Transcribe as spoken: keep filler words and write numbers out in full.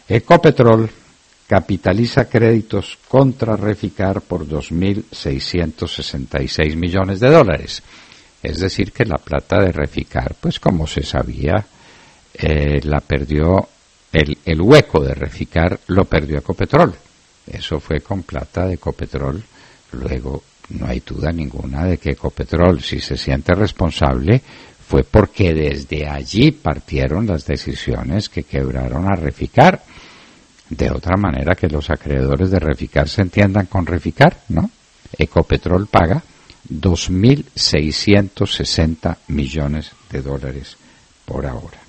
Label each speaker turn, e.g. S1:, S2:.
S1: Ecopetrol capitaliza créditos contra Reficar por dos mil seiscientos sesenta y seis millones de dólares. Es decir, que la plata de Reficar, pues como se sabía, eh, la perdió, el, el hueco de Reficar lo perdió Ecopetrol. Eso fue con plata de Ecopetrol. Luego, no hay duda ninguna de que Ecopetrol, si se siente responsable, fue porque desde allí partieron las decisiones que quebraron a Reficar. De otra manera, que los acreedores de Reficar se entiendan con Reficar, ¿no? Ecopetrol paga dos mil seiscientos sesenta millones de dólares por ahora.